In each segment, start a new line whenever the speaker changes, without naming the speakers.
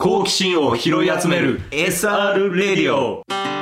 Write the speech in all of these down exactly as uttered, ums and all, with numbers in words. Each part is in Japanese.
好奇心を拾い集める エスアール レディオ。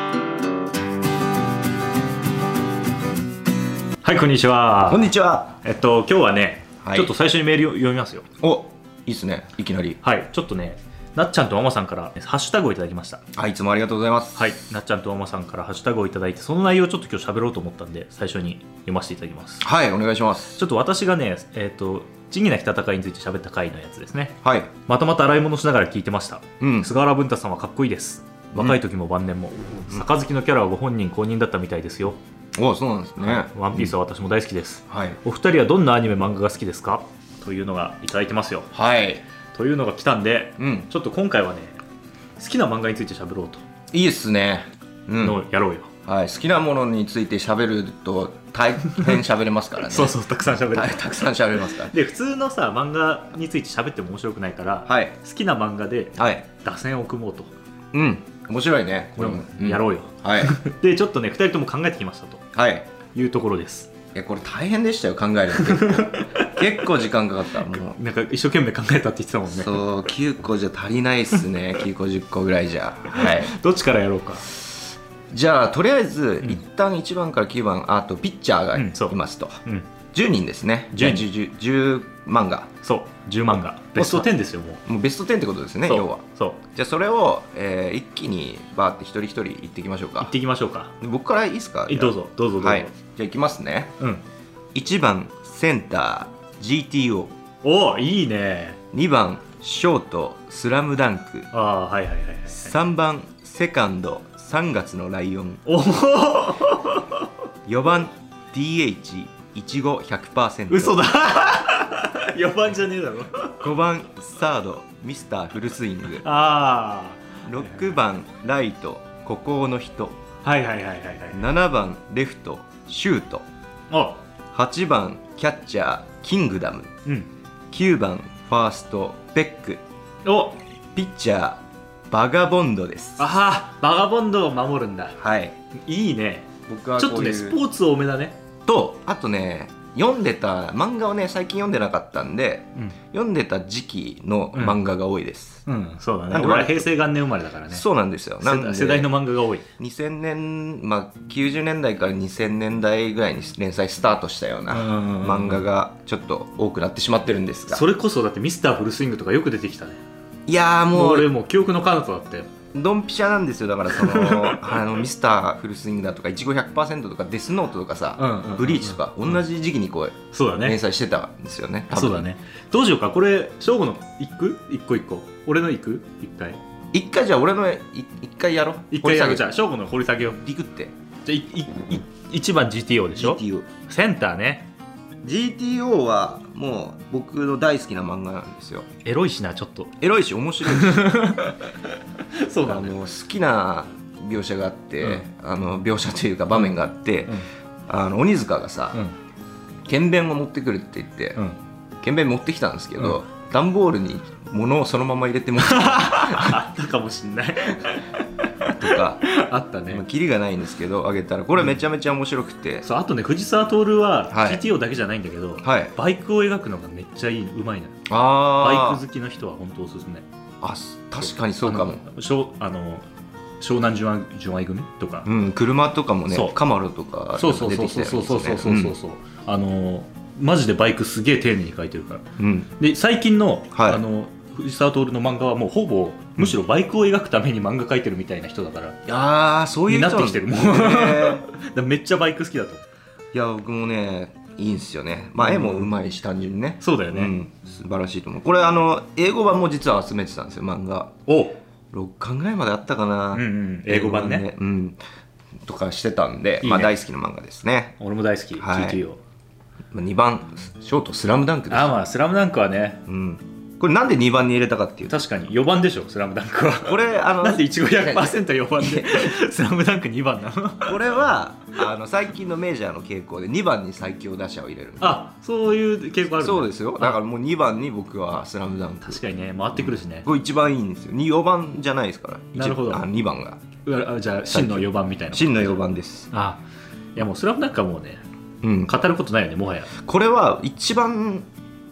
はい、こんにちは。
こんにちは。
えっと今日はね、
はい、
ちょっと最初にメールを読みますよ。
お、いいっすね、いきなり。
はい、ちょっとね、なっちゃんとママさんからハッシュタグをいただきました。
はい、いつもありがとうございます。
はい、なっちゃんとママさんからハッシュタグをいただいて、その内容をちょっと今日喋ろうと思ったんで最初に読ませていただきます。
はい、お願いします。
ちょっと私がね、えっと仁義なき戦いについて喋った回のやつですね。
はい。
またまた洗い物しながら聞いてました。
うん、
菅原文太さんはかっこいいです。若い時も晩年も、うん、杯のキャラはご本人公認だったみたいですよ。
お、そうなんですね。
ワンピースは私も大好きです、
はい。
お二人はどんなアニメ漫画が好きですかというのがいただいてますよ。
はい。
というのが来たんで、
うん、
ちょっと今回はね、好きな漫画について喋ろうと。
いいっすね。うん、
のやろうよ。
はい、好きなものについて喋ると大変喋れますからね。
そうそう、たくさん喋る。
たくさん喋れますから。
で、普通のさ漫画について喋っても面白くないから、
はい、
好きな漫画で
はい
打線を組もうと。
うん、面白いね。
これもやろうよ。
うん、はい。
で、ちょっとね、ふたりとも考えてきましたと。はい。いうところです。
いや、これ大変でしたよ、考えるの。結構時間かかった。もう
なんか一生懸命考えたって言ってたもんね。
そう、きゅうこじゃ足りないっすね。きゅうこじゅっこぐらいじゃ。はい。
どっちからやろうか。
じゃあとりあえず、
うん、
一旦いちばんからきゅうばん、あとピッチャーがいますと、うんうん、じゅうにんですね。じゅう漫画。そう、じゅう漫画。
ベストじゅうですよ。もう
もうベストじゅうってことですね、要は。
そう。
じゃあそれを、えー、一気にバーって一人一人言っていきましょうか。
言っていきましょうか。
僕からいいですか。
どうぞどうぞどうぞ。はい、
じゃあいきますね。
うん、
いちばんセンター ジーティーオー。
おお、いいね。
にばんショートスラムダンク。
ああ、はいはいはい、はい。
さんばんセカンドさんがつのライオン。
おお。
よばん ディーエイチ いちご ひゃくパーセント。
嘘だ。よばんじゃねえだろ。
ごばんサードミスターフルスイング。
ああ。
ろくばんライト孤高の人。
はいはいはいはいはい。
ななばんレフトシュート。
あ、
はちばんキャッチャーキングダム。
うん、
きゅうばんファーストベック。
お、
ピッチャーバガボンドです。
ああ、バガボンドを守るんだ。
はい、
いいね。
僕は
ちょっとね、スポーツ多めだね。
と、あとね、読んでた漫画をね、最近読んでなかったんで、うん、読んでた時期の漫画が多いです。
うん、うん、そうだね。俺は平成元年生まれだからね。
そうなんですよ。なんで
世代の漫画が多い。
にせんねん、まあ、きゅうじゅうねんだいからにせんねんだいぐらいに連載スタートしたような漫画がちょっと多くなってしまってるんですが、
それこそだってミスターフルスイングとかよく出てきたね。
いやー、もう
俺もう記憶の彼方だったよ。
ドンピシャなんですよ。だからそのあのミスターフルスイングだとかいちご ひゃくパーセント とかデスノートとかさ、ブリーチとか同じ時期にこう、そうだね、連載してたんですよね。
そうだね。どうしようか、これ翔吾のいく一個一個、俺のいく一回
一回じゃあ俺の一回やろう。
一回やろう。じゃあ翔吾の掘り下げよう。
リクって
じゃあいちばん ジーティーオー でしょ。 ジーティーオー センターね。
ジーティーオー はもう僕の大好きな漫画なんですよ。
エロいしな、ちょっと
エロいし面白いし
そうだね。
あの好きな描写があって、うん、あの描写というか場面があって、うん、あの鬼塚がさ、うん、剣弁を持ってくるって言って、うん、剣弁持ってきたんですけど、うん、段ボールに物をそのまま入れて持って
あったかもしんない
とか
あったね。
キリがないんですけどあげたらこれめちゃめちゃ面白くて、うん、
そう、あとね、藤沢徹は ジーティーオー だけじゃないんだけど、はい、バイクを描くのがめっちゃいい、うまいのよ。あ、バイク好きの人は本当おすすめ。あ、
確かにそうかも。
あの湘南純愛組とか、
うん、車とかもね、カマロとか出てきたよね。
そうそうそうそうそうそうそう、あのマジでバイクすげえ丁寧に描いてるから、うん、で最近の、はい、あの藤沢徹の漫画はもうほぼむしろバイクを描くために漫画描いてるみたいな人だから、いやー、そういう人になってきてるもん。めっちゃバイク好きだと。いや、僕もねいいんですよね。まあ、絵もうまいし単純にね。そうだよね、うん、素晴らしいと思う。これあの英語版も実は集めてたんですよ、漫画。おろっかんぐらいまであったかな、うん、うん、英語版ね、うん、とかしてたんで、いいね、まあ、大好きな漫画ですね。俺も大好き、はい、ジーティーオー。にばんショートスラムダンクです。あ、まあスラムダンクはね、うん、これなんでにばんに入れたかっていう、確かによばんでしょ、スラムダンクは。これあのなんでいちご ひゃくパーセントよばんでスラムダンクにばんなの。これはあの最近のメジャーの傾向でにばんに最強打者を入れる。あ、そういう傾向あるんだ。そうですよ。だからもうにばんに僕はスラムダンク。確かにね、回ってくるしね、これ一番いいんですよ。よばんじゃないですから。なるほど。あ、にばんがじゃあ真のよばんみたいな。真のよばんです。あ、いやもうスラムダンクはもうね、うん、語ることないよね、もはや。これは一番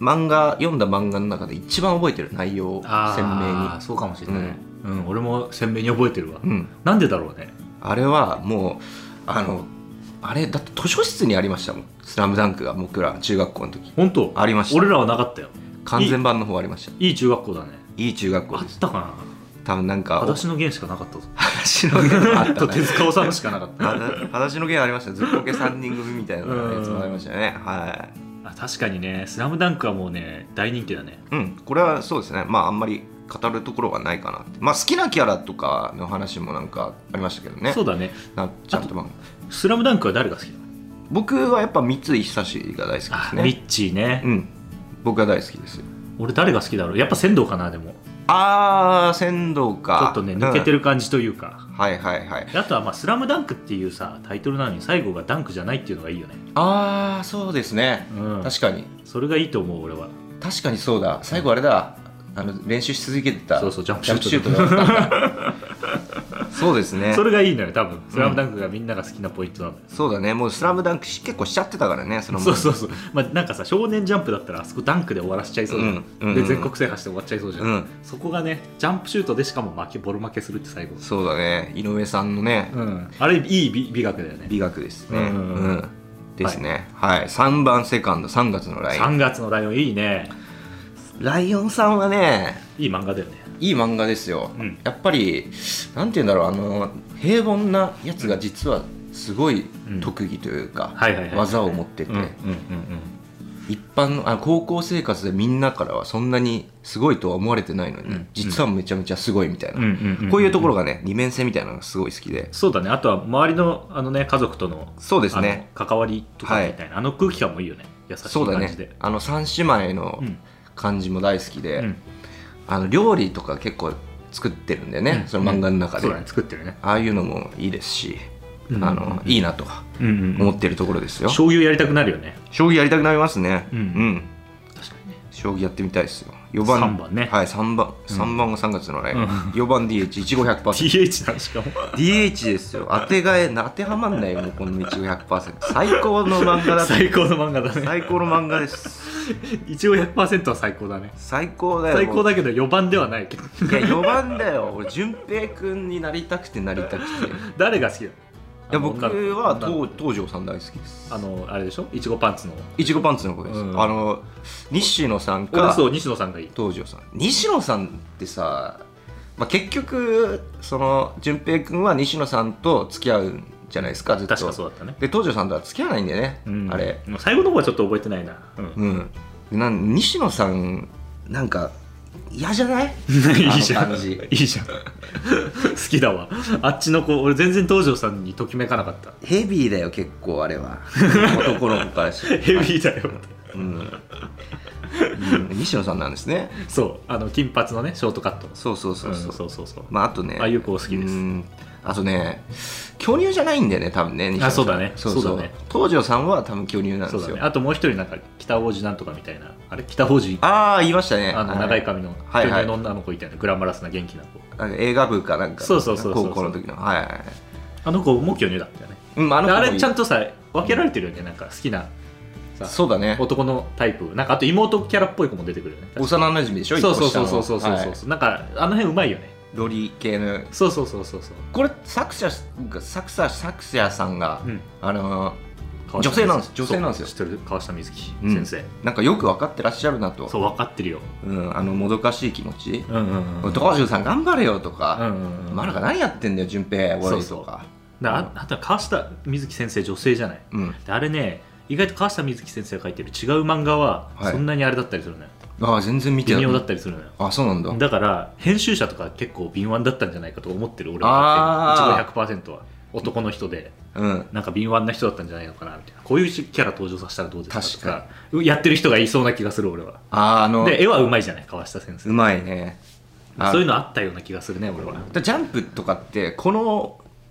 漫画読んだ漫画の中で一番覚えてる内容を鮮明に。
そうかもしれない、うん、うん、俺も鮮明に覚えてるわ、うん、なんでだろうね。
あれはもうあのあれだって図書室にありましたもん、スラムダンクが。僕ら中学校の時。
本当？
ありました。
俺らはなかったよ。
完全版の方ありました。
いい中学校だね。
いい中学校
です。あったかな。
多分なんか
裸足の弦しかなかったぞ。
裸足の弦あった、
ね、手塚治虫しかなかった。
裸足の弦ありました。ずっこけさんにん組みたいなやつもありましたね。はい。
あ、確かにね、スラムダンクはもうね大人気だね。
うん、これはそうですね。まああんまり語るところはないかなって。まあ好きなキャラとかの話もなんかありましたけどね。
そうだね。
なちゃんとまあ
スラムダンクは誰が好きだ？
僕はやっぱ三井久志が大好きですね。
ミッチーね。
うん。僕は大好きですよ。
俺誰が好きだろう。やっぱ仙道かな。でも
あー仙道か。
ちょっとね抜けてる感じというか、
うん、はいはいはい。
あとはまあスラムダンクっていうさタイトルなのに最後がダンクじゃないっていうのがいいよね。
ああそうですね、うん、確かに
それがいいと思う俺は。
確かにそうだ。最後あれだ、あの練習し続けてた。
そうそう、ジャンプシュート
だったんだ。そうですね。
それがいいのよ多分。スラムダンクがみんなが好きなポイントなのよ、
うん、そうだね。もうスラムダンク結構しちゃってたからね。その
そうそうそう。まあなんかさ、少年ジャンプだったらあそこダンクで終わらせちゃいそうじゃん、うんうんうん、で全国制覇して終わっちゃいそうじゃん、うん、そこがねジャンプシュートでしかも負けボロ負けするって最後。
そうだね。井上さんのね、
うん、あれいい 美, 美学だよね。
美学ですね、うんうんうん、ですね。はい、はい、さんばんセカンドさんがつのライオン。
さんがつのライオンいいね。
ライオンさんはね
いい漫画だよね。
いい漫画ですよ、うん、やっぱりなんて言うんだろう、あの平凡なやつが実はすごい特技というか技を持ってて、一般のあ高校生活でみんなからはそんなにすごいとは思われてないのに、うん、実はめちゃめちゃすごいみたいな、こういうところがね二面性みたいなのがすごい好きで。
そうだね。あとは周りのあの、ね、家族との
そうですね
関わりとかみたいな、はい、あの空気感もいいよね。優しい感じで。そうだね。
あの三姉妹の感じも大好きで、うん、あの料理とか結構作ってるんだよね、うん、その漫画の中で、
うん、そうだね、作ってるね。
ああいうのもいいですし、うん、あのいいなと思ってるところですよ。
将棋やりたくなるよね。
将棋やりたくなりますね。
うん、うん、確かにね。
将棋やってみたいですよ。よばん
さんばんね。
はい、さんばん、さんばんがさんがつのライオン、うん、よばん ディーエイチ、いちご ひゃくパーセント
ディーエイチ なんしかも
ディーエイチ ですよ。当てがえ当てはまんないよもうこのいちご ひゃくパーセント 最高の漫画だ。
最高の漫画だね。
最高の漫画です。
いちご ひゃくパーセント は最高だね。
最高だよ。
最高だけどよばんではないけど。
いやよばんだよ。俺淳平くんになりたくてなりたくて。
誰が好きだよ。
いや僕は東東條さん大好きです。
あのあれでしょ、いちごパンツの
いちごパンツの子です、うん、あの西野さんか。
俺そう西野さんがいい。
東條さん。西野さんってさ、まあ、結局その淳平くんは西野さんと付き合うんじゃないですか、ずっと。
確かそうだったね。
で東條さんとは付き合わないんだよね、うん、あれ
最後の方はちょっと覚えてないな。うん、
うん、なん西野さんなんか嫌じゃない？
いいじゃん。いいじゃん。好きだわ。あっちの子、俺全然東條さんにときめかなかった。
ヘビーだよ結構あれは。男の子からして。
ヘビーだよ。
うん。うん、西野さんなんですね。
そう、あの金髪のねショートカット。
そうそうそうそう。
うん、そうそうそう。
まああとね。
ああいう子好きです。
うんあとね、巨乳じゃないんだよね多分ね。
あ、そうだね。
そうそう。ね、東條さんは多分巨乳なんですよ。そうだね。
あともう一人なんか北王子なんとかみたいな、あれ北王子。
ああ言いましたね。
あの長い髪の巨乳の女の子いたよね。グラマラスな元気な子。
なんか映画部かなんか。
そうそうそうそう。
高校の時の。はいはい。
あの子も巨乳だったよね。
うん、あの子
あれちゃんとさ分けられてるよね、なんか好きな。
そうだね。
男のタイプなんかあと妹キャラっぽい子も出てくるよね。
幼馴染でしょ。
そうそうそうそうそうそう、はい、なんかあの辺うまいよね。
ロリ系の。
そうそうそうそうそう。
これ作者作者作者さんが、うん、あの女性なんです女性なんですよ。
知ってる川下美月先生、うん、
なんかよく分かってらっしゃるなと。
そう分かってるよ。
うん、あのもどかしい気持ち。
うんうんうん。
東條さん頑張れよとか。
うんうんうん。
まだ何やってんだよ淳平俺とか。そうそう
だああとは川下美月先生女性じゃない。
うん。
あれね。意外と川下美月先生が書いてる違う漫画はそんなにあれだったりするのよ、
はい、ああ全然見てない。
微妙だったりするのよ。
あそうなんだ。
だから編集者とか結構敏腕だったんじゃないかと思ってる俺は。いちご ひゃくパーセント は男の人で、うん、なんか敏腕な人だったんじゃないのかなみたいな。こういうキャラ登場させたらどうですかとかやってる人がいそうな気がする俺は。
ああの
で絵はうまいじゃない川下先生。
うまいね。
そういうのあったような気がするね俺は。
ジャンプとかってこの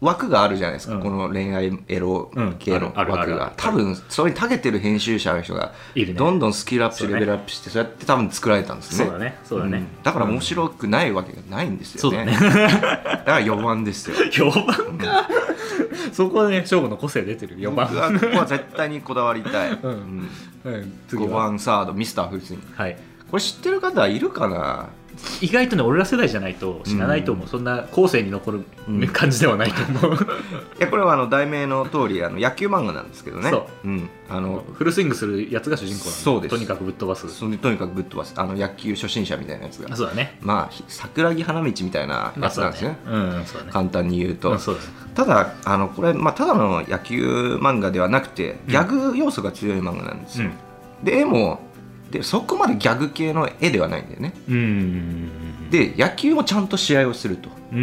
枠があるじゃないですか、うん、この恋愛エロ系の枠が、多分それに長けてる編集者の人がどんどんスキルアップしてレベルアップして、そうやって多分作られたんですね。
そうだね、そうだね、うん、
だから面白くないわけがないんですよね。
そうだね
だからよばんですよ。
よばんか、うん、そこはね、勝負の個性出てる。よばん、
僕はここは絶対にこだわりたい、うんうんうん、ごばんサードミスターフルスイング、
はい、
これ知ってる方いるかな。
意外とね、俺ら世代じゃないと知らないと思う、うん、そんな後世に残る感じではないと思う、うん、い
やこれはあの題名の通りあの野球漫画なんですけどね。そう、うん、あの
フルスイングするやつが主人公なんで、
そうです。
とにかくぶっ飛ばす、
そとにかくぶっ飛ばす、あの野球初心者みたいなやつが、
そうだね、
まあ桜木花道みたいなやつなんですね、まあそうだね、うん、そうだね、簡単に言うと、
うん、そうだね、
ただあのこれ、まあ、ただの野球漫画ではなくてギャグ要素が強い漫画なんですよ、うん、で絵もでそこまでギャグ系の絵ではないんだよね。うん、で野球もちゃんと試合をすると、うん、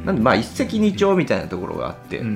なんでまあ一石二鳥みたいなところがあって、うん、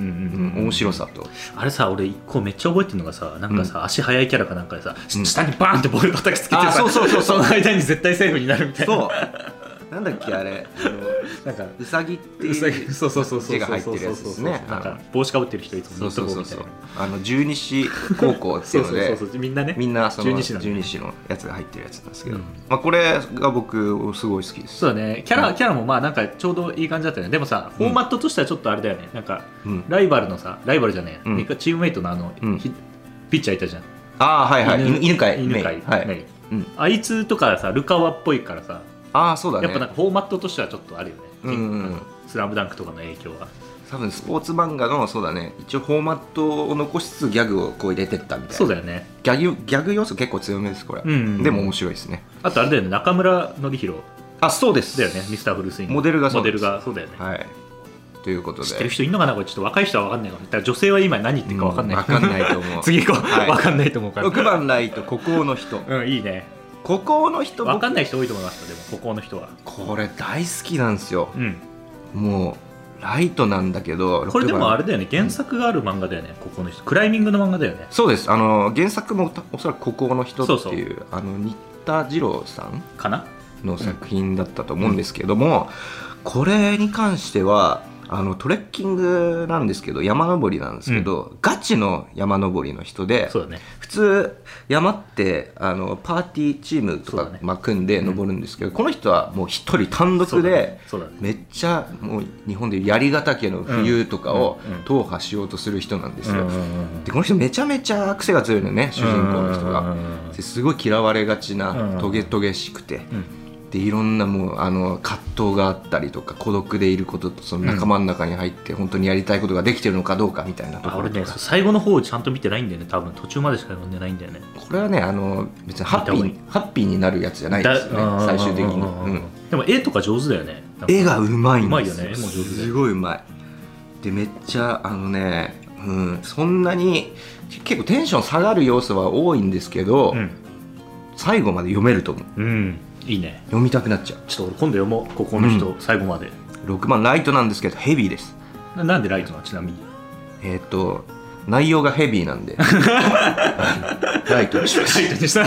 面白さと、
あれさ、俺一個めっちゃ覚えてるのがさ、なんかさ、うん、足速いキャラかなんかでさ、うん、下にバーンってボール叩きつけてさ、
そうそうそうそう、
その間に絶対セーフになるみたいな。そう
なんだっけあれ、あのなんかウサギっていう字が入ってるやつですね。
なんか帽子かぶってる人いつも見とこうみたいな、
あの十二支高校っていうので
みんなね、
みんなその十二支のやつが入ってるやつなんですけど、まあこれが僕すごい好きです。
そうだね、キャラキャラもまあなんかちょうどいい感じだったよね。でもさ、フォーマットとしてはちょっとあれだよね、なんかライバルのさ、ライバルじゃねえ、チームメイトのあのピッチャーいたじゃん。
ああはいはい、犬飼
犬飼メイ、あいつとかさ、ルカワっぽいからさ、
ああそうだね、
やっぱなんかフォーマットとしてはちょっとあるよね、うんうんうん、スラムダンクとかの影響は
多分スポーツ漫画の、そうだね、一応フォーマットを残しつつギャグをこう入れてったみたいな。
そうだよね、
ギャグ、ギャグ要素結構強めですこれ、うんうん、でも面白いですね。
あとあれだよね、中村紀弘、
あそうです
だよね、ミスターフルスイング
モデルがそう
です、モデルがそうだよね、
はい、ということで
知ってる人いるのかな、これちょっと若い人は分かんないかも。だから女性は今何言ってるか分かんない、うん、
分かんないと思う
次行こう、はい、分かんないと思うから。
ろくばんライト孤高の人、
うん、いいね、
孤高の人
分かんない人多いと思いますよ。でも孤高の人は
これ大好きなんですよ、うん、もうライトなんだけど、
これでもあれだよね、原作がある漫画だよね、孤高の人、クライミングの漫画だよね。
そうです、あの原作もおそらく孤高の人っていう、そうそう、あの新田次郎さん
かな
の作品だったと思うんですけども、うん、これに関してはあのトレッキングなんですけど、山登りなんですけど、うん、ガチの山登りの人で、
そうだね、
普通山ってあのパーティーチームとか、ね、まあ、組んで登るんですけど、うん、この人はもう一人単独で、そうだね、めっちゃもう日本でいう槍ヶ岳の冬とかを踏破しようとする人なんですよ、うんうん、でこの人めちゃめちゃ癖が強いのね、主人公の人が、すごい嫌われがちな、トゲトゲしくて、うん、でいろんなもうあの葛藤があったりとか、孤独でいることとその仲間の中に入って本当にやりたいことができてるのかどうかみたいなところとか、
俺ね、最後の方をちゃんと見てないんだよね、多分途中までしか読んでないんだよね。
これはね、あの別にハッピーハッピーになるやつじゃないですよね、最終的に、うん、
でも絵とか上手だよね。
絵がうまいんですよ、
うまいよね、絵も上手です
ごいうまい。でめっちゃあのね、うん、そんなに結構テンション下がる要素は多いんですけど、うん、最後まで読めると思う、うん、
いいね、
読みたくなっちゃう。
ちょっと俺今度読もう、ここの人、うん、最後まで。
ろくばんライトなんですけどヘビーです。
な, なんでライトなの、ちなみに。
えっ、ー、と内容がヘビーなんでライトにしました。ライトにした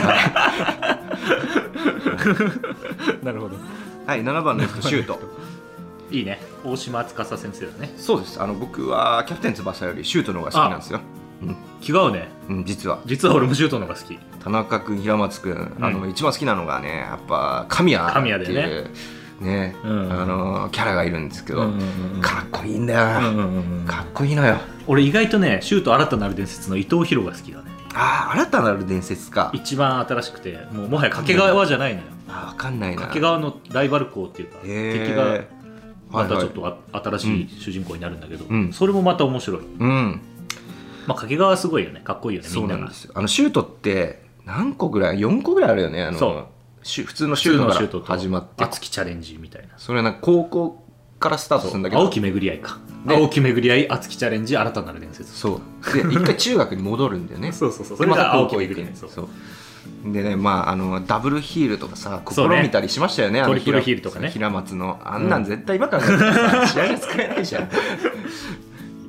なるほど。
はい、ななばんのシュート
いいね、大島司先生だね。
そうです、あの僕はキャプテン翼よりシュートの方が好きなんですよ。
うん、違うね、
うん、実は
実は俺もシュートの方が好き。
田中君、平松君、あの、うん、一番好きなのがね、やっぱ神谷っていうね、うん、あのキャラがいるんですけど、うんうんうん、かっこいいんだよ、うんうんうん、かっこいいのよ。
俺意外とね、シュート新たなる伝説の伊藤博が好きだね。
ああ、新たなる伝説か。
一番新しくて、もうもはや掛川じゃないのよ、
うん、あ、分かんないな。
掛川のライバル校っていうか、敵がまたちょっと、はいはい、新しい主人公になるんだけど、うん、それもまた面白い、うん、まあ、掛川はすごいよね、かっこいいよね、みんなが。そうなんですよ。
あのシュートって何個ぐらい、よんこぐらいあるよね、あのそう普通のシュートから始まって
熱きチャレンジみたいな。
それはなんか高校からスタートするんだけど、
青き巡り合いか、青き巡り合い、熱きチャレンジ、新たなる伝説。
そうで一回中学に戻るんだよね
そうそうそう、それが青き巡り合い。
そうでね、まあ、あのダブルヒールとかさ、試みたりしましたよね、あの
トリプルヒールとかね、
平松のあんなん絶対今から試合で使えないじゃん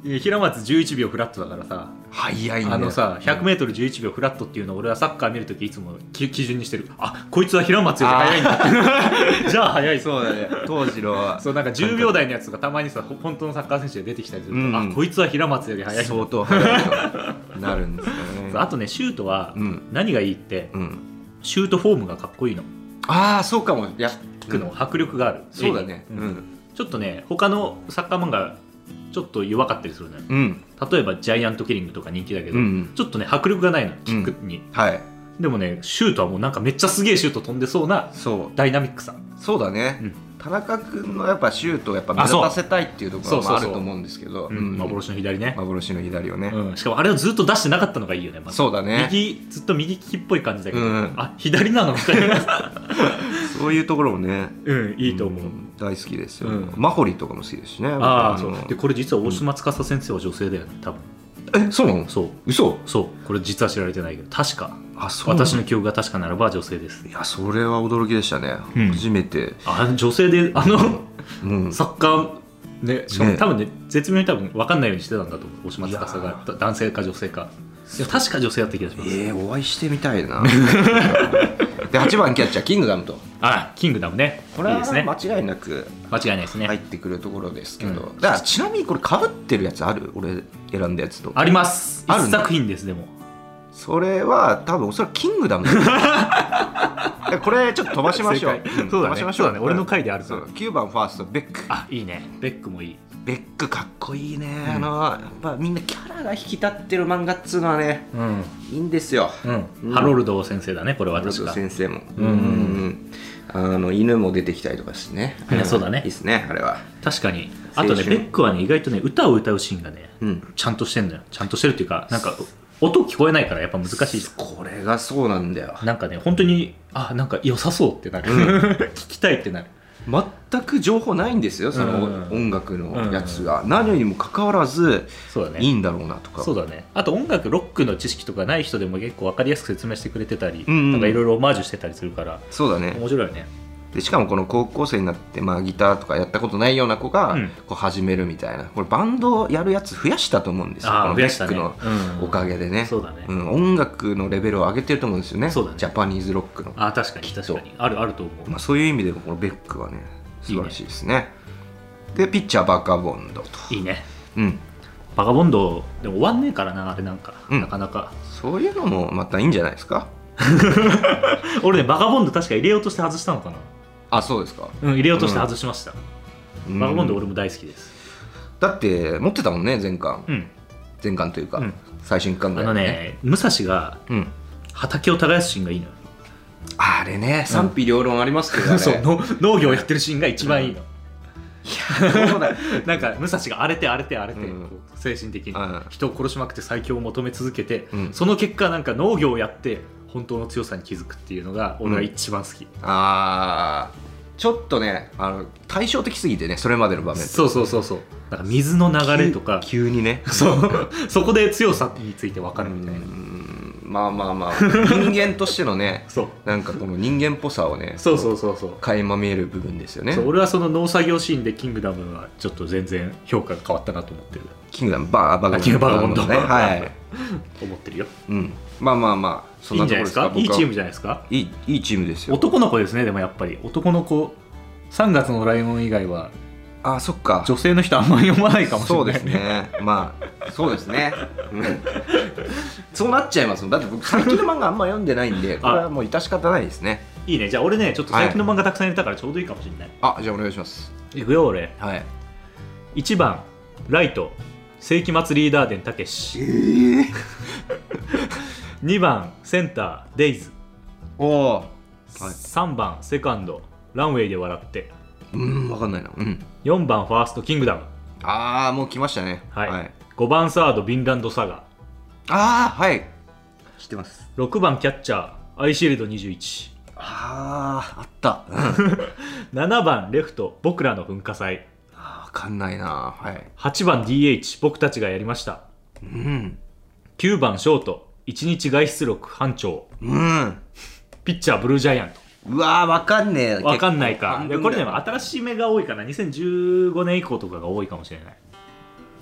平松じゅういちびょうフラットだからさ、
早いね。
あのさ ひゃくメートルじゅういちびょうフラットっていうのを俺はサッカー見るときいつも基準にしてる。あ、こいつは平松より速いんだじゃあ速い。
そうだね、当時の
そうなんかじゅうびょう台のやつがたまにさ本当のサッカー選手で出てきたりすると、うん、あ、こいつは平松より速い。
相当速いとなるんですよね。
あとね、シュートは何がいいって、うん、シュートフォームがかっこいいの。
ああ、そうかも。
やキックの迫力がある。
そうだね、
うん、ちょっとね他のサッカー漫画ちょっと弱かったりするのよ、うん、例えばジャイアントキリングとか人気だけど、うん、ちょっとね迫力がないのキックに、うん、はい。でもねシュートはもうなんかめっちゃすげえシュート飛んでそうなダイナミックさ。
そうだね、うん、田中君のやっぱシュートをやっぱ目立たせたいっていうところもあると思うんですけど、
幻の左ね、
幻の左をね、
うん、しかもあれをずっと出してなかったのがいいよね、ま、
そうだね。
右ずっと右利きっぽい感じだけど、うん、あ、左なのみたいな
そういうところもね、
うん、いいと思う、うん、
大好きですよ、うん、マホリとかも好きですしね。
ああ、そうで、これ実は大島司先生は女性だよね、多分。
え、そうなの？
そう、
嘘？
そう、これ実は知られてないけど確か、あ、そう、私の記憶が確かならば女性です。
いや、それは驚きでしたね、うん、初めて。
あ、女性であの、うん、サッカーね、しかも多分ね、絶妙に多分分かんないようにしてたんだと思う、大島司が男性か女性か。いや、確か女性だった気がします。
えー、お会いしてみたいなで、はちばんキャッチャーキングダムと。
あ、キングダムね、
これは間違いなく
間違いないですね、
入ってくるところですけど、うん、だからちなみにこれかぶってるやつある？俺選んだやつと。
あります。一作品です。でも
それは多分おそらくキングダムこれちょっと飛ばしましょう、
うん、そうだね、飛ばしましょう。そうだね、俺の回であるから。
きゅうばんファーストベック。
あ、いいね、ベックもいい。
ベックかっこいいね、うん、あのやっぱみんなキャラが引き立ってる漫画っつうのはね、うん、いいんですよ、
うんうん、ハロルド先生だね、これは確か。
先生も、うんうん、あの犬も出てきたりとかしてね、
いや、そうだね、
いいですね、あれは。
確かに。あとね、ベックはね、意外とね、歌を歌うシーンがね、うん、ちゃんとしてんだよ。ちゃんとしてるっていうか、なんか音聞こえないからやっぱ難しい。
これがそうなんだよ。
なんかね、本当に、あ、なんか良さそうってなる、うん、聞きたいってなる。
全く情報ないんですよ、その音楽のやつが、うんうん、何にもかかわらずいいんだろうなとか。
そうだね。あと音楽、ロックの知識とかない人でも結構分かりやすく説明してくれてたり、うんうん、なんかいろいろオマージュしてたりするから、
そうだね、
面白いよね。
でしかもこの高校生になって、まあ、ギターとかやったことないような子がこう始めるみたいな、これバンドやるやつ増やしたと思うんですよ、このベックのおかげでね。
そうだね、
うん、音楽のレベルを上げてると思うんですよね、
そうだね、
ジャパニーズロックの。
あ、確かに確かに、あるあると思う、
まあ、そういう意味でもこのベックはね素晴らしいですね。いいね。でピッチャーバカボンドと。
いいね、うん、バカボンドでも終わんねえからな、あれなんか、うん、なかなか
そういうのもまたいいんじゃないですか
俺ね、バカボンド確か入れようとして外したのかな。
あ、そうですか。
うん、入れようとして外しました、うん、バカボンド俺も大好きです。
だって持ってたもんね、全巻、うん、全巻というか、うん、最新巻だよね。
あのね、武蔵が畑を耕すシーンがいいのよ。
あれね、賛否両論ありますけどね、うん、
そうの農業やってるシーンが一番いいの、うん、いや、そうだなんか武蔵が荒れて荒れて荒れて、うん、精神的に人を殺しまくって最強を求め続けて、うん、その結果なんか農業をやって本当の強さに気づくっていうのが俺は一番好き、うん、
あー、ちょっとね、あの対照的すぎてね、それまでの場面。
そうそうそうそう、なんか水の流れとか
急にね
そうそこで強さについて分かるみたいな。
まあまあまあ人間としてのねそうなんかこの人間っぽさをね、
そうそうそうそう
垣間見える部分ですよね。
そう、俺はその農作業シーンでキングダムはちょっと全然評価が変わったなと思ってる。
キングダムバーバー
バーボンドね、
はい
思ってるよ。
うん、まあまあまあ、
そんなところですか。いいチームじゃないですか。
いいいいチームですよ。
男の子ですね。でもやっぱり男の子、さんがつのライオン以外は、
あ、そっか、
女性の人あんまり読まないかもしれない。
そうですね、まあそうですねそうなっちゃいます。だって僕最近の漫画あんま読んでないんで、これはもう致し方ないですね。
いいね。じゃあ俺ね、ちょっと最近の漫画たくさん入れたからちょうどいいかもしれない。
はい、あ、じゃあお願いします。
いくよ俺。
はい。
いちばんライト世紀末リーダー伝たけし、えー、にばんセンターデイズ、
おお、はい、
さんばんセカンドランウェイで笑って、
うん、分かんないな、うん、
よんばんファーストキングダム、
ああもう来ましたね、
はいはい、ごばんサードヴィンランドサガ、
ああはい知ってます。
ろくばんキャッチャーアイシールドにじゅういち、
あああった、
ななばんレフト僕らの文化祭、
あ分かんないな、はい、
はちばん ディーエイチ 僕たちがやりました、うん、きゅうばんショートいちにち外出力班長、うん、ピッチャーブルージャイアント、
うわー分かんねえ、
分かんないか。でこれね新しい目が多いかな、にせんじゅうごねん以降とかが多いかもしれない。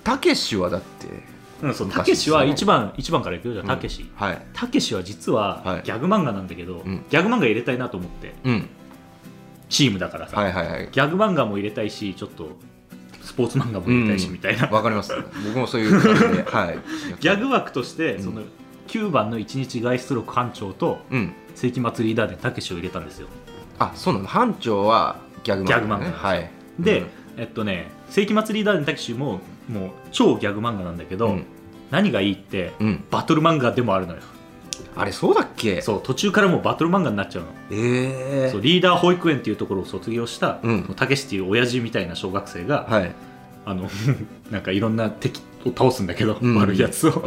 たけしはだって
たけしは一番一番からいくよ。じゃあたけしたけしは実はギャグ漫画なんだけど、ギャグ漫画入れたいなと思って、チームだからさ、ギャグ漫画も入れたいし、ちょっとスポーツ漫画も入れたいしみたいな。
わかります。僕もそういう感じで、はい。
ギャグ枠としてそのきゅうばんの一日外出録班長と世紀末リーダーでたけしを入れたんですよ。
あ、そうなの。班長はギャグ漫画ね。
はい。で、えっとね、世紀末リーダーでたけしももう超ギャグ漫画なんだけど、何がいいってバトル漫画でもあるのよ。
あれそうだっけ？
そう、途中からもうバトル漫画になっちゃうの。
えー、
そう、リーダー保育園っていうところを卒業したたけしっていう親父みたいな小学生が、はい、あのなんかいろんな敵を倒すんだけど、うん、悪いやつを、うん、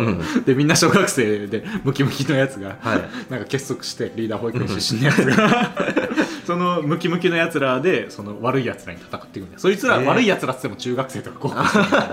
でみんな小学生でムキムキのやつが、はい、なんか結束してリーダー保育園出身のやつがそのムキムキのやつらでその悪いやつらに戦っていくんだよ。そいつら、えー、悪いやつらって言っても中学生とか高校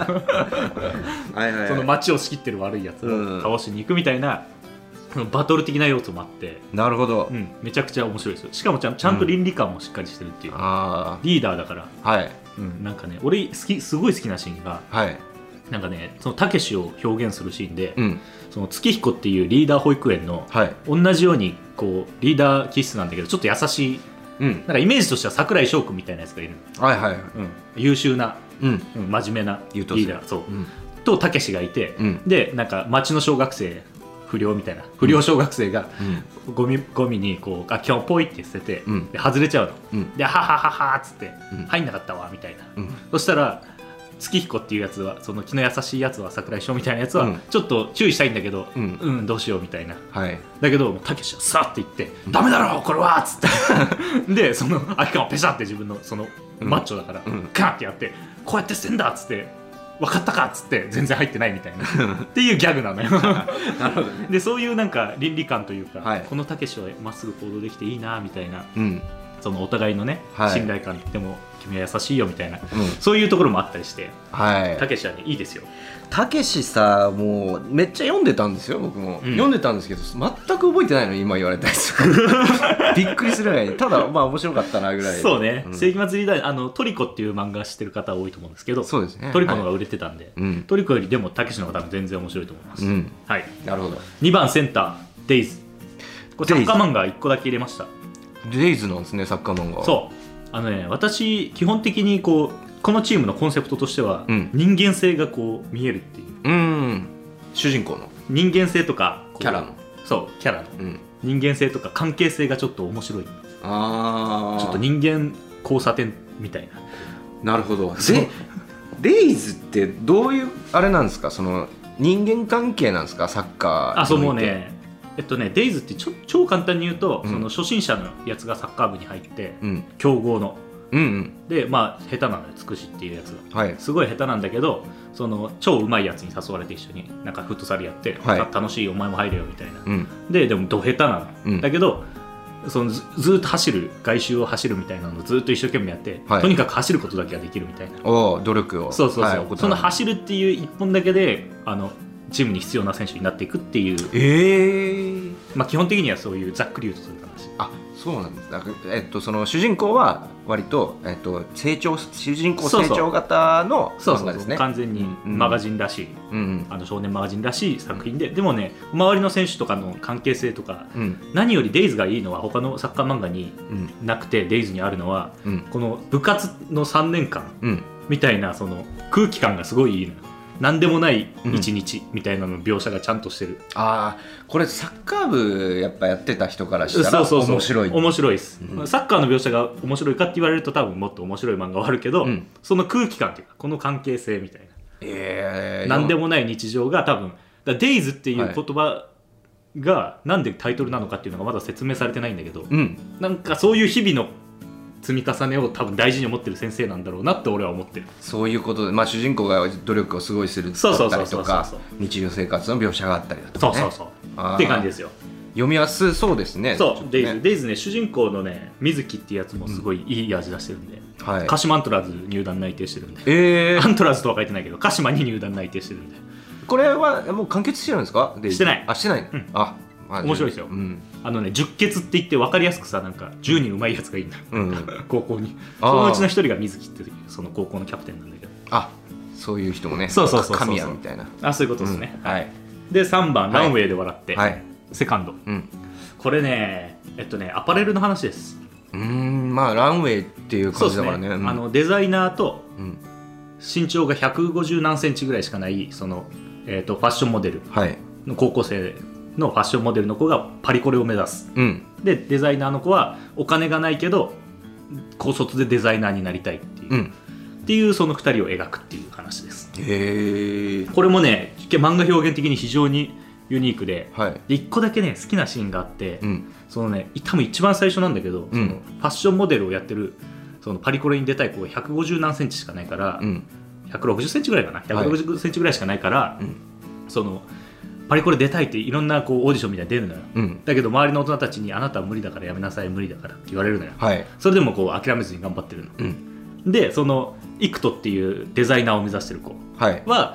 生その街を仕切ってる悪いやつを倒しに行くみたいな、うん、バトル的な要素もあって、
なるほど、
うん、めちゃくちゃ面白いですよ。しかもちゃん、ちゃんと倫理観もしっかりしてるっていう、うん、あリーダーだから、はい、うん、なんかね、俺好きすごい好きなシーンが、はい、なんかね、そのたけしを表現するシーンで、うん、その月彦っていうリーダー保育園の、はい、同じようにこうリーダー気質なんだけどちょっと優しい、うん、なんかイメージとしては櫻井翔君みたいなやつがいるの、はいはいはい、うん、優秀な、うんうん、真面目なリーダー、そう、うん、とたけしがいて、うん、でなんか町の小学生不良みたいな不良小学生がゴミ、ゴミにこうあ今日ポイって捨てて、うん、で外れちゃうの、うん、でははははっつって、うん、入んなかったわみたいな、うん、そしたら月彦っていうやつはその気の優しいやつは櫻井翔みたいなやつは、うん、ちょっと注意したいんだけど、うん、うん、どうしようみたいな、はい、だけどたけしはさって言って、うん、ダメだろこれはっつってでその空き缶をペシャって自分のそのマッチョだから、うん、ガーってやってこうやって捨てんだっつって分かったかっつって全然入ってないみたいなっていうギャグなのよなるほど、ね、でそういうなんか倫理観というか、はい、このたけしはまっすぐ行動できていいなみたいな、うん、そのお互いのね、はい、信頼感でも君は優しいよみたいな、うん、そういうところもあったりしてたけしはねいいですよ。
たけしさもうめっちゃ読んでたんですよ僕も、うん、読んでたんですけど全く覚えてないの今言われたりするびっくりするぐらいただまあ面白かったなぐらい。
そうね、うん、世紀末リーダーあのトリコっていう漫画知ってる方多いと思うんですけど、そうですね、トリコの方が売れてたんで、はい、トリコよりでもたけしの方が多分全然面白いと思います、うん、はい。
なるほど。
にばんセンターデイズ、これサッカー漫画いっこだけ入れました。
デイズなんですねサッカー漫画。
そうあのね、私基本的にこうこのチームのコンセプトとしては、うん、人間性がこう見えるっていう、うん、
主人公の
人間性とか
キャラの
そうキャラの、うん、人間性とか関係性がちょっと面白い。あちょっと人間交差点みたい
な。なるほど。でデイズってどういうあれなんですか、その人間関係なんですかサッカー。
あそうもうねえっとね、デイズってちょ超簡単に言うと、うん、その初心者のやつがサッカー部に入って、うん、強豪の、うんうん、でまあ下手なのよつくしっていうやつが、はい、すごい下手なんだけどその超うまいやつに誘われて一緒になんかフットサルやって、はい、楽しいお前も入れよみたいな、うん、ででもど下手なの、うん、だけどその ず, ずっと走る外周を走るみたいなのをずっと一生懸命やって、はい、とにかく走ることだけはできるみたいな
お努力を
そうそうそう、はい、その走るっていう一本だけであのチームに必要な選手になっていくっていう、えーまあ、基本的にはそういうざっくり言うとそういう話。
あそうなんです。だから、えっと、その主人公は割と、えっと、成長主人公成長型の漫画ですね。そうそうそう
完全にマガジンらしい、うん、あの少年マガジンらしい作品で、うん、でもね周りの選手とかの関係性とか、うん、何よりデイズがいいのは他のサッカー漫画になくて、うん、デイズにあるのは、うん、この部活のさんねんかんみたいなその空気感がすごいいいの。何でもない一日みたいなの描写がちゃんとしてる、うん、
ああこれサッカー部やっぱやってた人からしたら面白い。
面白いです、うん、サッカーの描写が面白いかって言われると多分もっと面白い漫画はあるけど、うん、その空気感っていうかこの関係性みたいな、えー、何でもない日常が多分だデイズっていう言葉がなんでタイトルなのかっていうのがまだ説明されてないんだけど、うん、なんかそういう日々の積み重ねを多分大事に思ってる先生なんだろうなって俺は思ってる。
そういうことで、まあ、主人公が努力をすごいするだったりとか日常生活の描写があったりだとか、ね、
そうそうそうって感じですよ。
読みやすそうですね。
そう、ね、デイズ、デイズね主人公のね水木っていうやつもすごいいい味出してるんで、うんはい、鹿島アントラーズ入団内定してるんで、えー、アントラーズとは書いてないけど鹿島に入団内定してるんで。
これはもう完結してるんですか？
してない。
あしてない、うん、あ
面白いですよ、うん、あのね十傑って言って分かりやすくさなんかじゅうにんうまいやつがいいんだ、うん、高校にそのうちのひとりが水木ってその高校のキャプテンなんだけど。
あそういう人もね、
そうそうそうそう
神谷みたいな、
あ、そういうことですね、
うん、はい。
でさんばん、はい、ランウェイで笑って、はい、セカンド、
うん、
これねえっとねアパレルの話です。
うーん、まあランウェイっていう感じだからね。
そうですね、うん、あのデザイナーと身長がひゃくごじゅうなんセンチぐらいしかないその、えー、とファッションモデルの高校生のファッションモデルの子がパリコレを目指す、うん、でデザイナーの子はお金がないけど高卒でデザイナーになりたいっていう、うん、っていうそのふたりを描くっていう話です。
へー。
これもね漫画表現的に非常にユニークで、はい、でいっこだけね好きなシーンがあって、うん、そのね多分一番最初なんだけど、うん、そのファッションモデルをやってるそのパリコレに出たい子がひゃくごじゅうなんセンチしかないから、うん、ひゃくろくじゅっセンチぐらいかなひゃくろくじゅっセンチぐらいしかないから、はい、そのパリコレ出たいっていろんなこうオーディションみたいに出るのよ、うん、だけど周りの大人たちにあなたは無理だからやめなさい無理だからって言われるのよ、はい、それでもこう諦めずに頑張ってるの、うん、でそのイクトっていうデザイナーを目指してる子は、はい、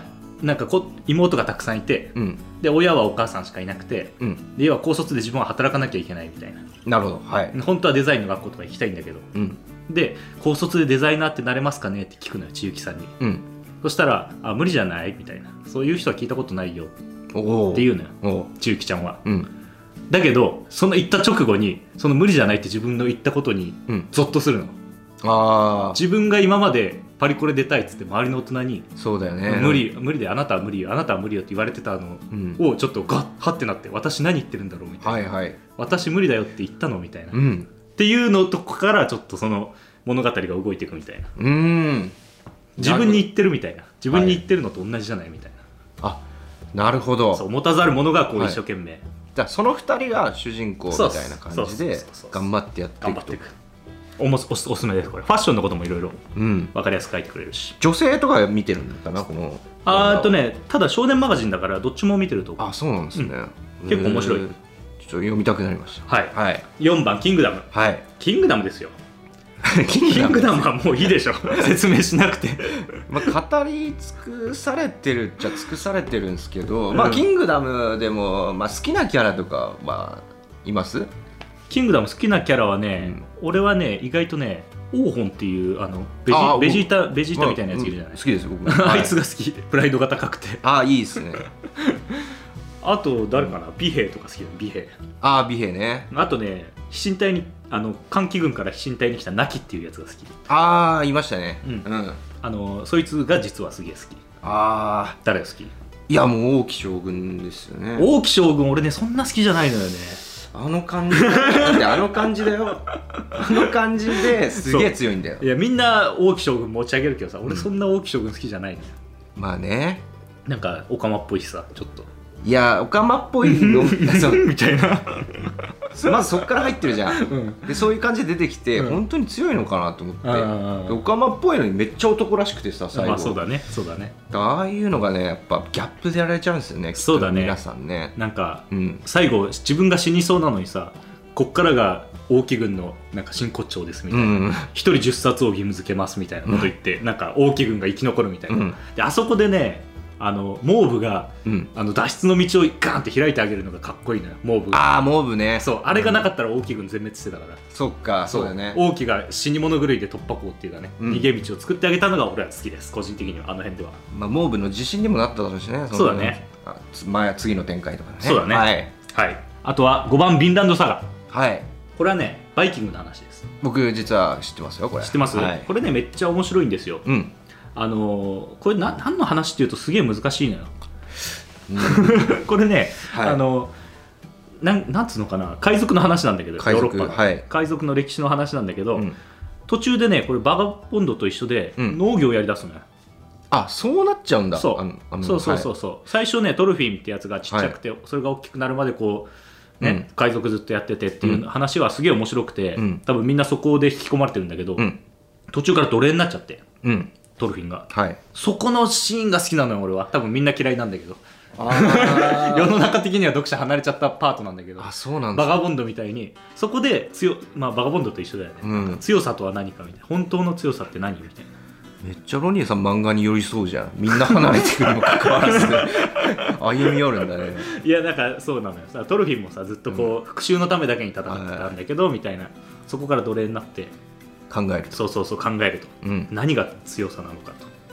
なんかこ妹がたくさんいて、うん、で親はお母さんしかいなくて、うん、で要は高卒で自分は働かなきゃいけないみたいな。
なるほど、はい、
本当はデザインの学校とか行きたいんだけど、うん、で高卒でデザイナーってなれますかねって聞くのよ千雪さんに、うん、そしたらあ無理じゃないみたいなそういう人は聞いたことないよって言うのよ千雪ちゃんは、うん、だけどその言った直後にその無理じゃないって自分の言ったことにゾッとするの、うん、あ自分が今までパリコレ出たいっつって周りの大人に
そうだよね
無理無理であなたは無理よあなたは無理よって言われてたのをちょっとガッハッてなって私何言ってるんだろうみたいな、はいはい、私無理だよって言ったのみたいな、うん、っていうのとこからちょっとその物語が動いていくみたいな、うーん自分に言ってるみたいな自分に言ってるのと同じじゃないみたいな、
はい、あなるほどそう
持たざる者がこう一生懸命、はい、
じゃあそのふたりが主人公みたいな感じで頑張ってやっていくと
おも お, おすすめですこれファッションのこともいろいろ分かりやすく書いてくれるし、
女性とか見てるんだなこの
あーとねただ少年マガジンだからどっちも見てると
あそうなんですね、
うん、結構面白いちょっ
と読みたくなりました。はい、はい、
よんばんキングダム、はい、キングダムですよキングダムはもういいでしょ説明しなくて
まあ語り尽くされてるっちゃ尽くされてるんですけど、うん、まあキングダムでも、まあ、好きなキャラとかはいます？
キングダム好きなキャラはね、うん、俺はね意外とねオーホンっていうあのベジあベジータベジータみたいなやついるじゃない、
うん、好きです僕
あいつが好きプライドが高くて
ああいいですね
あと誰かな美兵とか好きだ美兵
ああ美兵ね
あとね飛信隊にあの寒気軍から飛信隊に来たナキっていうやつが好き
ああいましたねうん、
うん、あのそいつが実はすげえ好き
ああ
誰が好き
いやもう王騎将軍ですよね
王騎将軍俺ねそんな好きじゃないのよね
あの感じだってあの感じだよあの感じですげえ強いんだよ
いやみんな王騎将軍持ち上げるけどさ、うん、俺そんな王騎将軍好きじゃないのよ
まあね
なんかオカマっぽいしさちょっと
いやオカマっぽいの
みたいな
まずそっから入ってるじゃん、うん、でそういう感じで出てきて、うん、本当に強いのかなと思ってオカマっぽいのにめっちゃ男らしくてさ最後、
まあ、そうだねそうだね
ああいうのがねやっぱギャップでやられちゃうんですよね
そうだね
皆さんね
なんか、うん、最後自分が死にそうなのにさこっからが王騎軍のなんか真骨頂ですみたいな、うん、一人じゅっさつを義務付けますみたいなこと言って、うん、なんか王騎軍が生き残るみたいな、うん、であそこでねあのモーブが、うん、あの脱出の道をガーンって開いてあげるのがかっこいいのよモーブが
ああモーブね
そうあれがなかったら王騎軍全滅してたから、うん、
そっかそうだね
王騎が死に物狂いで突破口っていうかね、うん、逃げ道を作ってあげたのが俺は好きです個人的にはあの辺では、
まあ、モーブの自信にもなっただろうしね
そうだね
あ前は次の展開とかね
そうだねはい、はい、あとはごばんヴィンランドサガはいこれはねバイキングの話です
僕実は知ってますよこれ
知ってます、はい、これねめっちゃ面白いんですよ、うん、あのこれな何の話っていうとすげえ難しいのよこれね、はい、あのなん、なんつうのかな海賊の話なんだけどヨーロッパの、はい、海賊の歴史の話なんだけど、うん、途中でねこれバガボンドと一緒で農業をやりだすのよ、うん、
あそうなっちゃうんだ
そうあのあのそうそうそうそう、はい、最初ねトルフィンってやつがちっちゃくて、はい、それが大きくなるまでこうね、うん、海賊ずっとやっててっていう話はすげえ面白くて、うん、多分みんなそこで引き込まれてるんだけど、うん、途中から奴隷になっちゃって、うん、トルフィンが、はい、そこのシーンが好きなのよ俺は多分みんな嫌いなんだけどあ世の中的には読者離れちゃったパートなんだけど
あそうなんだ
バガボンドみたいにそこで強、まあ、バガボンドと一緒だよね、うん、強さとは何かみたいな本当の強さって何みたいな
めっちゃロニーさん漫画に寄りそうじゃんみんな離れてくるにもかかわらず歩み寄るんだね
いやだからそうなのよさトルフィンもさずっとこう、うん、復讐のためだけに戦ってたんだけど、みたいなそこから奴隷になって
考えると
そうそうそう考えると、うん、何が強さなのかと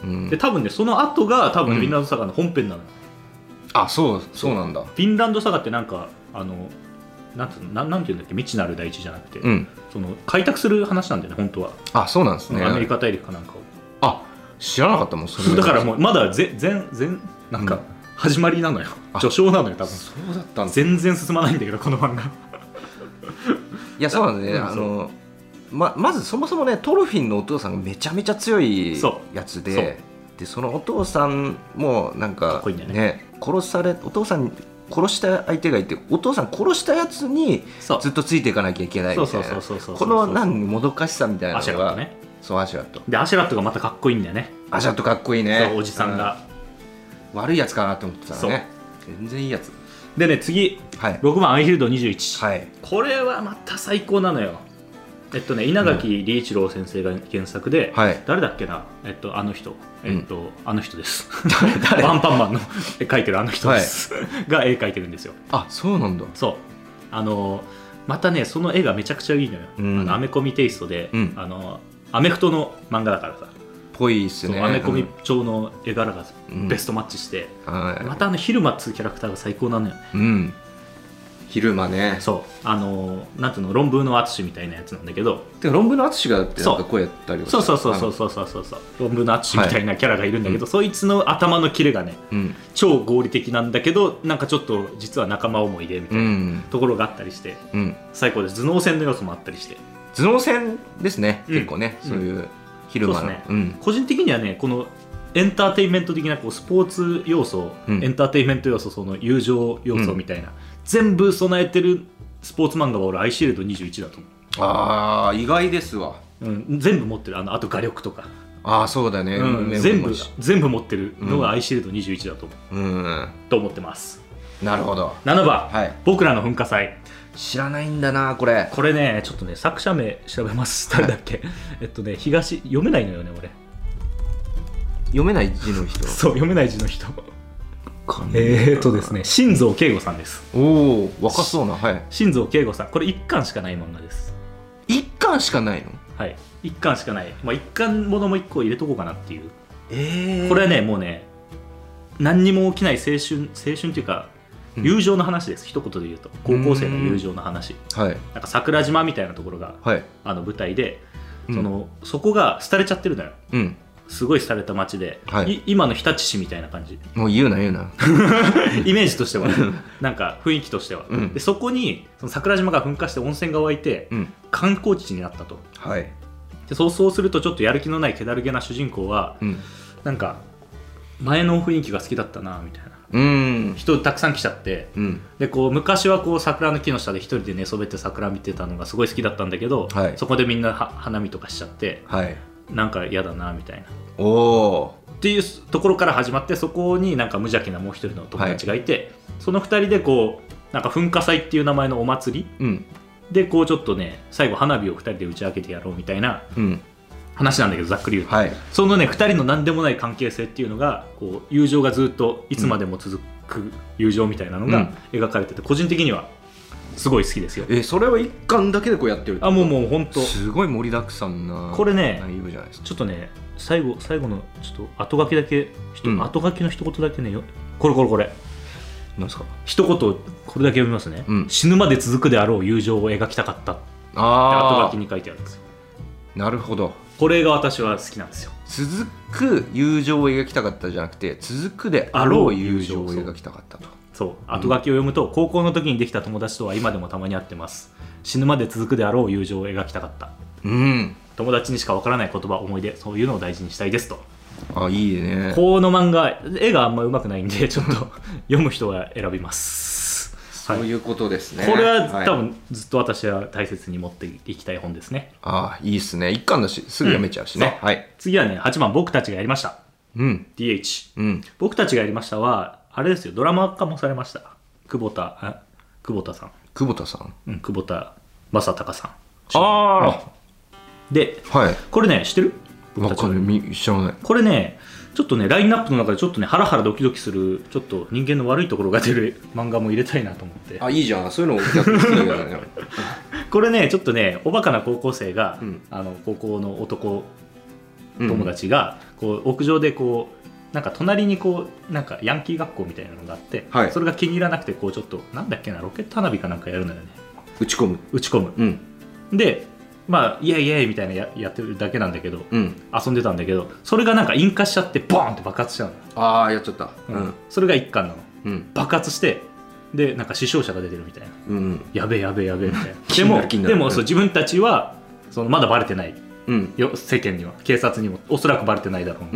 うん、
で多分ねその後が多分フィンランドサガの本編なのよ、
うん、あそうそうなんだ。
フィンランドサガってなんかあのなんていうの、ななんていうんだっけ、未知なる大地じゃなくて、うん、その開拓する話なんだよね本当は。
あそうなんですね。
アメリカ大陸かなんかを。
あ知らなかったもんそれ。
だからもうまだ全然全なんか始まりなのよ、うん、序章なのよ多分。
そうだったんだ。
全然進まないんだけどこの漫画い
やそうなんだね、うん、あの ま, まずそもそもねトルフィンのお父さんがめちゃめちゃ強いやつで、でそのお父さんもなんか
か, か, いいんだよね、
ね殺されお父さん殺した相手がいてお父さん殺したやつにずっとついていかなきゃいけないみたいなこのなんもどかしさみたいなのが
アシュラットね。
そうアシュラット
でアシュラットがまたかっこいいんだよね。
アシュラットかっこいいね。
そうおじさんが、
うん、悪いやつかなと思ってたらね全然いいやつ
でね次、はい、ろくばんアイヒルドにじゅういち、はい、これはまた最高なのよ。えっとね稲垣理一郎先生が原作で、うん、誰だっけな、えっとあの人えっと、うん、あの人ですワンパンマンの絵描いてるあの人です、はい、が絵描いてるんですよ。
あそうなんだ。
そうあのまたねその絵がめちゃくちゃいいのよ、うん、あのアメコミテイストで、うん、あのアメフトの漫画だからさ
ぽいっすね。
アメコミ調の絵柄がベストマッチして、うん、またあのヒルマっつうキャラクターが最高なのよね、
うん、ヒルマね。
そうあのなんていうの論文の淳みたいなやつなんだけど、
で論文の淳がってなんかこうやったり
そうそうそうそうそうそうそうそう論文の淳みたいなキャラがいるんだけど、はい、そいつの頭のキレがね、うん、超合理的なんだけどなんかちょっと実は仲間思いでみたいなところがあったりして、うん、最高です。頭脳戦の要素もあったりして。
頭脳戦ですね、うん、結構ね、うん、そういうヒルマの、そうですね、うん、
個人的にはねこのエンターテインメント的なこうスポーツ要素、うん、エンターテインメント要素、その友情要素みたいな、うん、全部備えてるスポーツ漫画は俺アイシールドにじゅういちだと思う。
あー意外ですわ、
うん、全部持ってる。あのあと画力とか
あそうだね、
うん、全部全部持ってるのがアイシールドにじゅういちだと思う、うん、と思ってます。
なるほど。
ななばん、はい、僕らの噴火祭。
知らないんだなこれ。
これねちょっとね作者名調べます。誰だっけ、はい、えっとね東読めないのよね俺。
読めない字の人
そう読めない字の人えーっとですね新蔵圭吾さんです。
おお若そうな。はい。
新蔵圭吾さんこれいっかんしかない漫画です。
いっかんしかないの。
はいいっかんしかない。まあいっかんものもいっこ入れとこうかなっていう。
えー、
これはねもうね何にも起きない青春青春っていうか友情の話です、うん、一言で言うと高校生の友情の話、はい、なんか桜島みたいなところが、はい、あの舞台で、その、うん、そこが廃れちゃってるのよ、うん、すごい廃れた町で、はい、今の日立市みたいな感じ。
もう言うな言うな
イメージとしては、ね、なんか雰囲気としては、うん、でそこにその桜島が噴火して温泉が湧いて、うん、観光地になったと、はい、でそうそうするとちょっとやる気のない気だるげな主人公は、うん、なんか前の雰囲気が好きだったなみたいな、うん、人たくさん来ちゃって、うん、でこう昔はこう桜の木の下で一人で寝そべって桜見てたのがすごい好きだったんだけど、はい、そこでみんな花見とかしちゃって、はい、なんか嫌だなみたいなおっていうところから始まって、そこになんか無邪気なもう一人の友達がいて、はい、その二人でこうなんか噴火祭っていう名前のお祭り、うん、でこうちょっとね最後花火を二人で打ち上げてやろうみたいな、うん話なんだけどざっくり言うと、はい、そのねふたりの何でもない関係性っていうのがこう友情がずっといつまでも続く友情みたいなのが描かれてて、個人的にはすごい好きですよ。
えそれはいっかんだけでこうやってるって
あもうもう本当
すごい盛りだくさんな
これねちょっとね最後最後のちょっと後書きだけ、うん、後書きの一言だけねよこれこれこれ
なんですか
一言これだけ読みますね、うん、死ぬまで続くであろう友情を描きたかったって後書きに書いてあるんですよ。
なるほど。
これが私は好きなんですよ。
続く友情を描きたかったじゃなくて続くであろう友情を描きたかったと。
そう後書きを読むと、うん、高校の時にできた友達とは今でもたまに会ってます。死ぬまで続くであろう友情を描きたかった、うん、友達にしかわからない言葉思い出そういうのを大事にしたいですと。
あいいね。
この漫画絵があんま上手くないんでちょっと読む人は選びます
そういうことですね。
これは、はい、多分ずっと私は大切に持っていきたい本ですね。
ああいいっすね。一巻だしすぐ読めちゃうしね、
うんはい、次はねはちばん僕たちがやりました、うん、ディーエイチ、うん、僕たちがやりましたはあれですよドラマ化もされました。久保田あ久保田さん
久保田さん、
うん、久保田正孝さん。
ああ
で、はい、これね知ってる？
わかる知らない。
これねちょっとねラインナップの中でちょっとねハラハラドキドキするちょっと人間の悪いところが出る漫画も入れたいなと思って。
あいいじゃんそういうの逆に好きだけどね
これねちょっとねおバカな高校生が、うん、あの高校の男友達がこう屋上でこうなんか隣にこうなんかヤンキー学校みたいなのがあって、はい、それが気に入らなくてこうちょっとなんだっけなロケット花火かなんかやるのよね。
打ち込む
打ち込む、うん、でまあイエイイエイみたいな や, やってるだけなんだけど、うん、遊んでたんだけどそれがなんか引火しちゃってボーンって爆発しちゃうの。
ああやっちゃった、
うん、それが一巻なの、うん、爆発してでなんか死傷者が出てるみたいな、うん、やべえやべえやべえみたいなでもでもそう自分たちはそのまだバレてない、うん、よ世間には警察にもおそらくバレてないだろう、うん、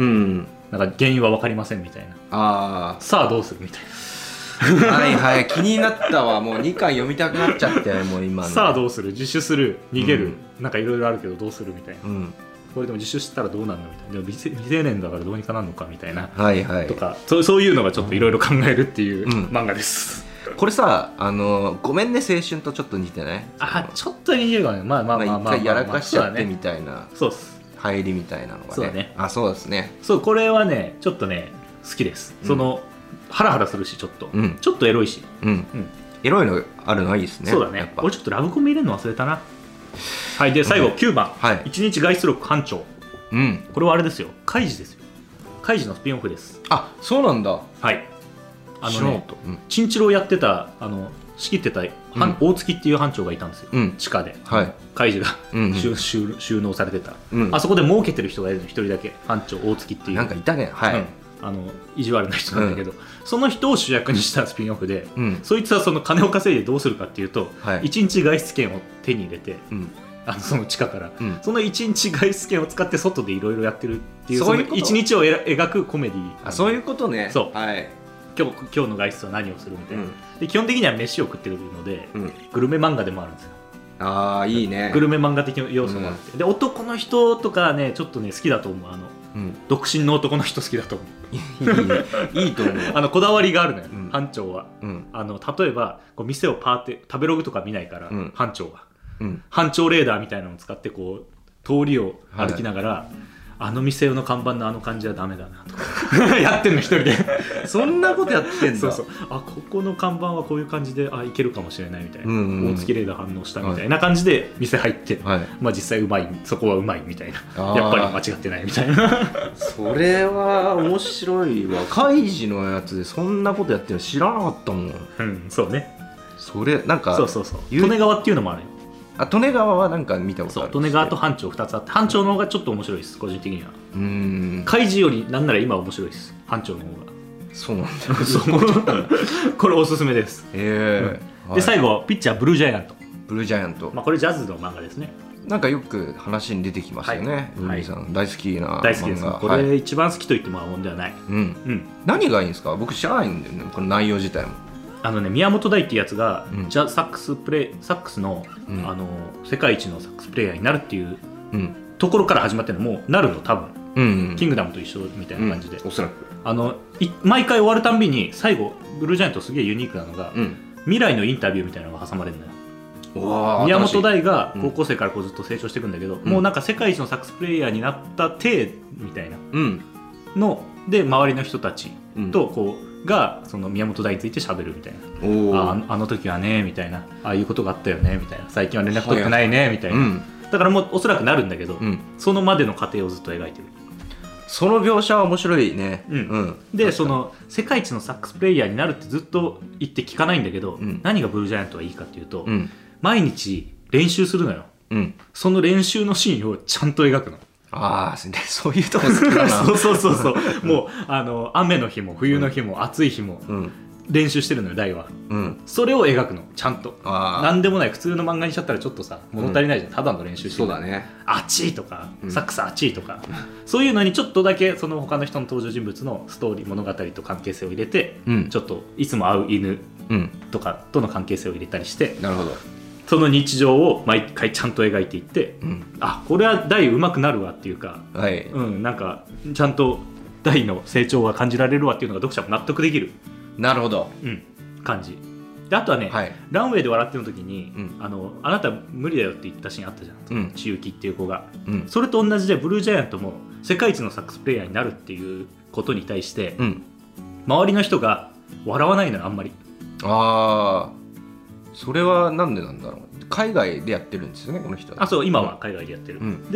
なんか原因は分かりませんみたいな。あさあどうするみたいな
はいはい気になったわ。もうにかん読みたくなっちゃってもう今の
さあどうする自首する逃げる、うん、なんかいろいろあるけどどうするみたいな、うん、これでも自首したらどうなるのみたいなでも未成年だからどうにかなるのかみたいな、はいはい、とかそ う, そういうのがちょっといろいろ考えるっていう漫画です、
うん、これさあのごめんね青春とちょっと似てない？
あちょっと似てるかね。まあまあまあまあ、まあ、
一回やらかしちゃってみたいな、
そうっす
入りみたいなのがね。そうだね。あそうですね。
そうこれはねちょっとね好きです、うん、そのハラハラするしちょっと、うん、ちょっとエロいし、うんうん、
エロいのあるのはいいですね。
そうだね。俺ちょっとラブコメ入れるの忘れたな。はいで最後、うん、きゅうばん、はい、一日外出録班長、うん、これはあれですよカイジですよ。カイジのスピンオフです。
あそうなんだ。
はいあのね、うん、チンチロをやってたあの仕切ってた、うん、大月っていう班長がいたんですよ、うん、地下で、はい、カイジが、うんうん、収, 収, 収納されてた、うん、あそこで儲けてる人がいるの一人だけ班長大月っていう
なんかいたね、はい、うん
あの意地悪な人なんだけど、うん、その人を主役にしたスピンオフで、うん、そいつはその金を稼いでどうするかっていうと、はい、いちにち外出券を手に入れて、うん、あのその地下から、うん、そのいちにち外出券を使って外でいろいろやってるっていう、そういういちにちを描くコメディー。
あそういうことね。
そう、はい、今日今日の外出は何をするみたいな、うん、で基本的には飯を食ってるので、うん、グルメ漫画でもあるんですよ。
あーいいね。
グルメ漫画的な要素があって、うん、で男の人とかねちょっとね好きだと思う。あの、うん、独身の男の人好きだと思ういい, いいと思うあのこだわりがあるのよ、うん、班長は、うん、あの例えばこう店をパーって食べログとか見ないから、うん、班長は、うん、班長レーダーみたいなのを使ってこう通りを歩きながら、はい、あの店の看板のあの感じはダメだなとかやってんの一人で
そんなことやってんだ。
そうそうあここの看板はこういう感じであいけるかもしれないみたいな、うんうんうん、大月レーダー反応したみたいな感じで店入って、はい、まあ実際うまいそこはうまいみたいなやっぱり間違ってないみたいな
それは面白いわ。カイジのやつでそんなことやってるの知らなかったもん。
うんそうね。
それなんか
そうそうそう利根川っていうのもあるよ。
あ利根川はなんか見たことある。
そう利根川と班長ふたつあって班長の方がちょっと面白いです個人的には。うーんカイジよりなんなら今面白いです班長の方が。
そうなんだ
これおすすめです。
へえ、
うん、で最後ピッチャーブルージャイアント。
ブルージャイアント、
まあ、これジャズの漫画ですね。
なんかよく話に出てきますよね、はい、さん、はい、大好きな漫画。
大好きです。これ一番好きと言っても過言ではない、うんうん、
何がいいんですか？僕知らないんだよねこの内容自体も。
あのね、宮本大っていうやつが、うん、ジャサックスプレイサックス の,、うん、あの世界一のサックスプレイヤーになるっていう、うん、ところから始まってるのもうなるの多分、うんうん、キングダムと一緒みたいな感じで、
うん、おそらく
あの毎回終わるたんびに最後ブルージャイアントすげえユニークなのが、うん、未来のインタビューみたいなのが挟まれるのよ。宮本大が高校生からこうずっと成長していくんだけど、うん、もうなんか世界一のサックスプレイヤーになった体みたいなの、うん、で周りの人たちとこうがその宮本大について喋るみたいな、あ, あの時はねみたいな、ああいうことがあったよねみたいな、最近は連絡取ってないねみたいな、うん、だからもうおそらくなるんだけど、うん、そのまでの過程をずっと描いてる。
その描写は面白いね、うんうん、
でその世界一のサックスプレイヤーになるってずっと言って聞かないんだけど、うん、何がブルージャイアントはいいかっていうと、うん、毎日練習するのよ、うん、その練習のシーンをちゃんと描くの。
ああ、そういうとこ好きだな
そうそうそうそうもうあの雨の日も冬の日も、うん、暑い日も、うん、練習してるのよ大は、うん、それを描くのちゃんと。なんでもない普通の漫画にしちゃったらちょっとさ物足りないじゃん、うん、ただの練習してる。
そうだね。
あっちとか、うん、サックスあっちとか、うん、そういうのにちょっとだけその他の人の登場人物のストーリー物語と関係性を入れて、うん、ちょっといつも会う犬とかとの関係性を入れたりして、
なるほど、
その日常を毎回ちゃんと描いていって、うん、あこれは大上手くなるわっていうか、はい、うん、なんかちゃんと大の成長が感じられるわっていうのが読者も納得できる。
なるほど、
うん、感じで、あとはね、はい、ランウェイで笑ってる時に、うん、あのあなた無理だよって言ったシーンあったじゃん、うん、千雪っていう子が、うん、それと同じでブルージャイアントも世界一のサックスプレイヤーになるっていうことに対して、うん、周りの人が笑わないのよあんまり。
ああ、それはなんでなんだろう。海外でやってるんですよねこの人は。
あ、そう、今は海外でやってる、うん、で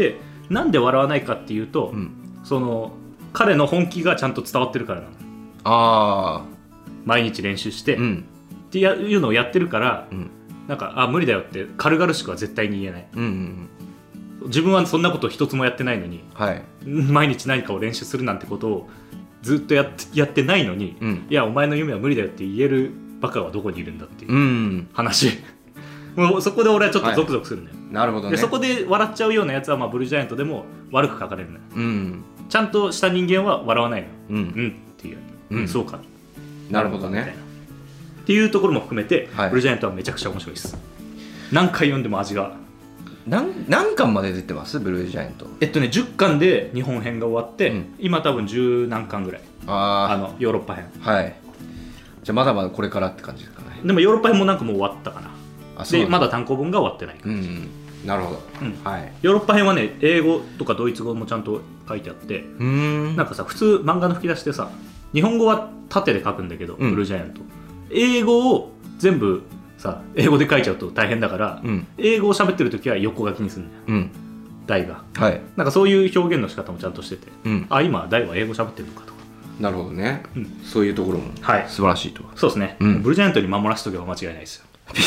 なんで笑わないかっていうと、うん、その彼の本気がちゃんと伝わってるからなの。あ毎日練習して、うん、っていうのをやってるから、うん、なんかあ無理だよって軽々しくは絶対に言えない、うんうんうん、自分はそんなこと一つもやってないのに、はい、毎日何かを練習するなんてことをずっとやって、やってないのに、うん、いやお前の夢は無理だよって言えるバカはどこにいるんだっていう話、うん、もうそこで俺はちょっとゾクゾクするんだよ、はい、なるほどね。でそこで笑っちゃうようなやつは、まあ、ブルージャイアントでも悪く書かれるのよ、うん、ちゃんとした人間は笑わないの、うん、うんっていう、うん、そうか
なるほどね
っていうところも含めて、はい、ブルージャイアントはめちゃくちゃ面白いです。何回読んでも味が。
何, 何巻まで出てますブルージャイアント？
えっとねじゅっかんで日本編が終わって、うん、今多分じゅう何巻ぐらい。ああのヨーロッパ編。はい。
じゃあまだまだこれからって感じですかね。
でもヨーロッパ編もなんかもう終わったかな。あでまだ単行本が終わってない感じ、うん
うん、なるほど、
うんはい、ヨーロッパ編はね英語とかドイツ語もちゃんと書いてあって、うーんなんかさ普通漫画の吹き出しでさ日本語は縦で書くんだけど、うん、ブルージャイアント英語を全部さ英語で書いちゃうと大変だから、うん、英語を喋ってる時は横書きにするんだよ、うん、大が、はい、なんかそういう表現の仕方もちゃんとしてて、うん、あ今大は英語喋ってるのかとか。
なるほどね、うん、そういうところも素晴らしいと、はい、
そうですね、うん、ブルージャイアントに守らせとけば間違いないですよ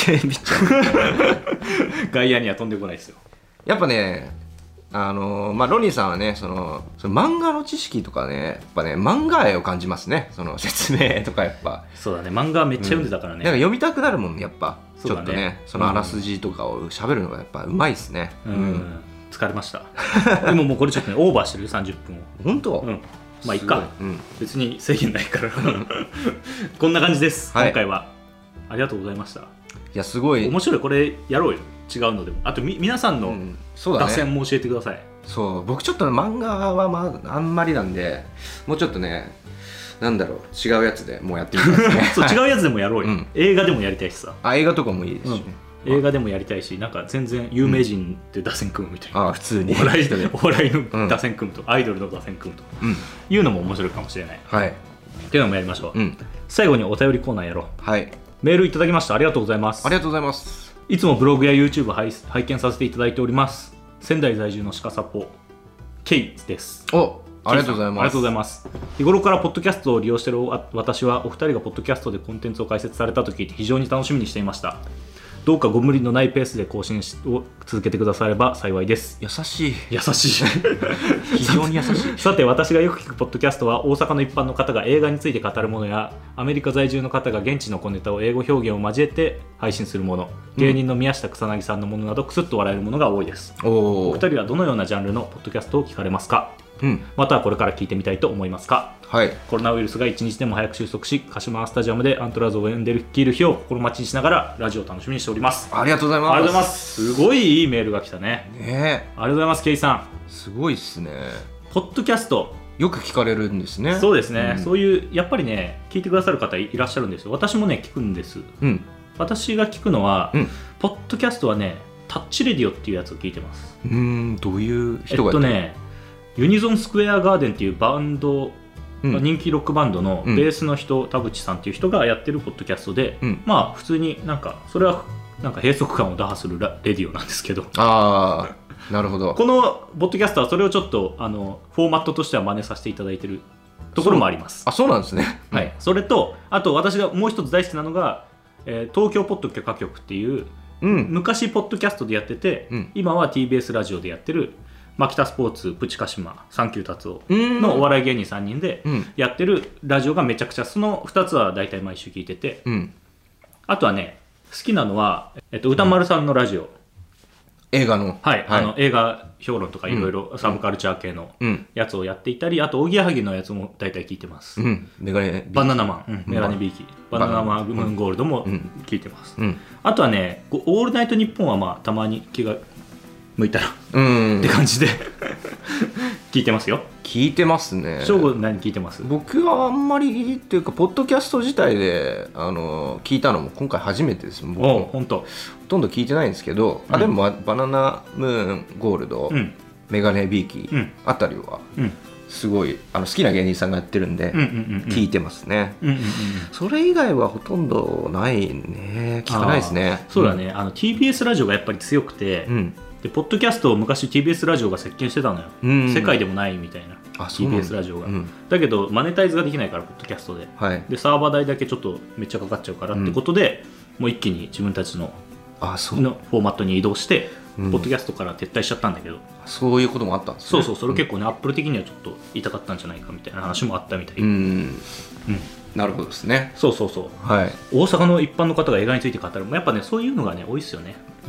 外野には飛んでこないですよ。
やっぱねあのーまあ、ロニーさんはねそのその漫画の知識とかねやっぱね漫画愛を感じますね。その説明とかやっぱ
そうだね漫画めっちゃ読んでたからね、うん、
なんか読みたくなるもんやっぱちょっとねそのあらすじとかを喋るのがやっぱうまいですね、うんうん、
疲れましたでももうこれちょっとねオーバーしてるさんじゅっぷんを
本当、
うん、まあいっか、うん、別に制限ないからこんな感じです、はい、今回はありがとうございました。い
やすごい
面白いこれやろうよ違うのでもあとみ皆さんの打線も教えてください、うん
そう、ね、そう僕ちょっと漫画は、まあ、あんまりなんでもうちょっとねなんだろう違うやつでもうやってみたいですね
そう違うやつでもやろうよ、うん、映画でもやりたいしさ
あ映画とかもいいですしね、
うん、映画でもやりたいしなんか全然有名人って打線組むみたいな、
うん、あ普通に
お笑いお笑いの打線組むと、うん、アイドルの打線組むと、うん、いうのも面白いかもしれない、はい、っていうのもやりましょう、うん、最後にお便りコーナーやろう。はいメールいただきましたありがとうございます。
ありがとうございます。
いつもブログや YouTube 拝拝見させていただいております。仙台在住の鹿サポケイです。
おありがとうございます。
ありがとうございます。日頃からポッドキャストを利用している私はお二人がポッドキャストでコンテンツを開設されたと聞いて非常に楽しみにしていました。どうかご無理のないペースで更新を続けてくだされば幸いです。
優しい
優しい
非常に優しい
さて私がよく聞くポッドキャストは大阪の一般の方が映画について語るものやアメリカ在住の方が現地の小ネタを英語表現を交えて配信するもの、芸人の宮下草薙さんのものなどクスッと笑えるものが多いです。おお二人はどのようなジャンルのポッドキャストを聞かれますか？うん、またはこれから聞いてみたいと思いますか？はい、コロナウイルスが一日でも早く収束し鹿島スタジアムでアントラーズを呼んでるきる日を心待ちにしながらラジオを楽しみにしております。
ありがとうございます。
ありがとうございます。すごいいいメールが来たね。ねえありがとうございます。ケイさん
すごいっすね。
ポッドキャスト
よく聞かれるんですね。
そうですね、うん、そういうやっぱりね聞いてくださる方いらっしゃるんですよ。私もね聞くんです、うん、私が聞くのは、うん、ポッドキャストはねタッチレディオっていうやつを聞いてます。
うーんどういう人が
えっとねユニゾンスクエアガーデンっていうバンド、うん、人気ロックバンドのベースの人、うん、田淵さんっていう人がやってるポッドキャストで、うん、まあ普通になんかそれはなんか閉塞感を打破するレディオなんですけど
ああなるほど。
このポッドキャストはそれをちょっとあのフォーマットとしては真似させていただいてるところもあります。
あそうなんですね、
はい、それとあと私がもう一つ大好きなのが、えー、東京ポッド許可局っていう、うん、昔ポッドキャストでやってて、うん、今は ティービーエス ラジオでやってるマキタスポーツプチカシマサンキュー達夫のお笑い芸人さんにんでやってるラジオがめちゃくちゃそのふたつは大体毎週聞いてて、うん、あとはね好きなのは、えっと、歌丸さんのラジオ、
映画の、
はい、はい、あの映画評論とかいろいろサブカルチャー系のやつをやっていたり、あとおぎやはぎのやつも大体聞いてます、うん、メガネバナナマン、うん、メガネビーキバナナマンムーンゴールドも聞いてます、うん、あとはねオールナイトニッポンはまあたまに気が向いたらうんって感じで聞いてますよ。
聞いてますね。
翔吾何聞いてます？
僕はあんまりっていうかポッドキャスト自体であの聞いたのも今回初めてです。僕も
ほんと
ほとんど聞いてないんですけど、うん、あでもバナナムーンゴールド、うん、メガネビーキ、うん、あたりは、うんすごいあの好きな芸人さんがやってるんで聞いてますね。それ以外はほとんどないね聞かないですね。
そうだね、うん、あの ティービーエス ラジオがやっぱり強くて、うん、 でポッドキャストを昔 ティービーエス ラジオが席巻してたのよ、うん、世界でもないみたいな、あ、ティービーエス ラジオが、うん、だけどマネタイズができないからポッドキャストで、はい、でサーバー代だけちょっとめっちゃかかっちゃうからってことで、うん、もう一気に自分たちの
あそう
のフォーマットに移動して、うん、ポッドキャストから撤退しちゃったんだけど、
そういうこともあったんですね。
そうそう、それ結構ね、うん、アップル的にはちょっと痛かったんじゃないかみたいな話もあったみたい。うん、うん、
なるほどですね。
そうそうそう、はい、大阪の一般の方が映画について語る、やっぱねそういうのがね多いですよね。うん、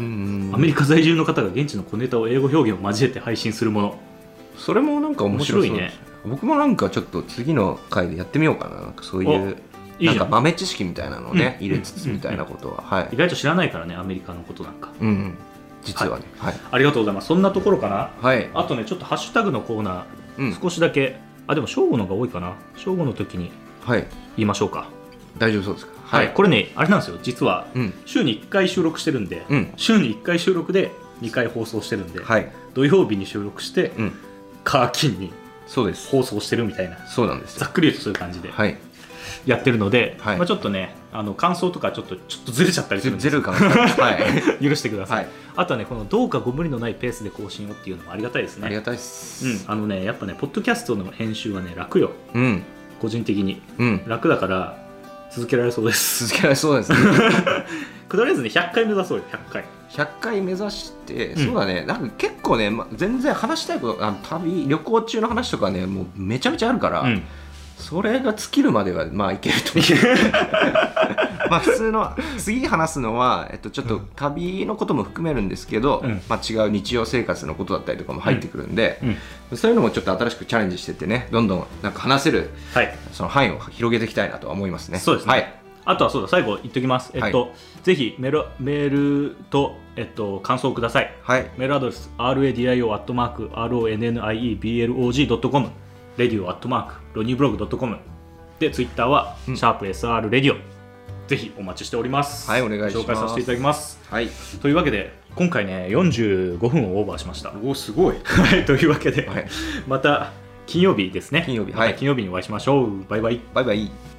アメリカ在住の方が現地の小ネタを英語表現を交えて配信するもの、
それもなんか面白いね。僕もなんかちょっと次の回でやってみようかな。なんかそういういいなんか豆知識みたいなのをね、うん、入れつつみたいなことは、はい、
意外と知らないからねアメリカのことなんか、うん、
実はね、はいはい、
ありがとうございます。そんなところかな、
はい、
あとねちょっとハッシュタグのコーナー、うん、少しだけ、あでも正午のが多いかな、正午の時に言いましょうか、はい、
大丈夫そうですか。
はい、これねあれなんですよ、実は、うん、週にいっかい収録してるんで、うん、週にいっかい収録でにかい放送してるんで、はい、土曜日に収録して、うん、火金に放送してるみたいな、
そうなんですよ、
ざっくり言うとそういう感じでやってるので、はい、まあ、ちょっとねあの感想とかちょっとちょっとずれちゃったりするんです
ずれるかもしれない、はい、
許してください、はい、あとはねこのどうかご無理のないペースで更新をっていうのもありがたいですね。
ありがたいです、
うん、あのねやっぱねポッドキャストの編集はね楽よ、うん、個人的に、うん、楽だから続けられそうです。
続けられそうですね
とりあえずねひゃっかい目指そうよ。ひゃっかい
ひゃっかい目指して、うん、そうだね、なんか結構ね、ま、全然話したいこと、あの旅旅行中の話とかねもうめちゃめちゃあるから、うん、それが尽きるまではまあいけると思うまあ普通の次話すのは、えっと、ちょっと旅のことも含めるんですけど、うん、まあ、違う日常生活のことだったりとかも入ってくるんで、うんうん、そういうのもちょっと新しくチャレンジしてってね、どんどんなんか話せる、はい、その範囲を広げていきたいなとは思いますね。
そうですね、はい、あとはそうだ最後言っておきます、えっとはい、ぜひメール、メールと、えっと、感想をください、はい、メールアドレス ラディオ アットマーク ロニブログ ドットコム レディオ アットマーク ロニブログ ドットコム でツイッターは、うん、シャープ エスアール レディオ、ぜひお待ちしております。
はい、お願いします。
紹介させていただきます、
はい、
というわけで今回ねよんじゅうごふんをオーバーしました。
おすごい
はいというわけで、はい、また金曜日ですね。
金曜日、
また金曜日にお会いしましょう。バイバイ。
バイバイ。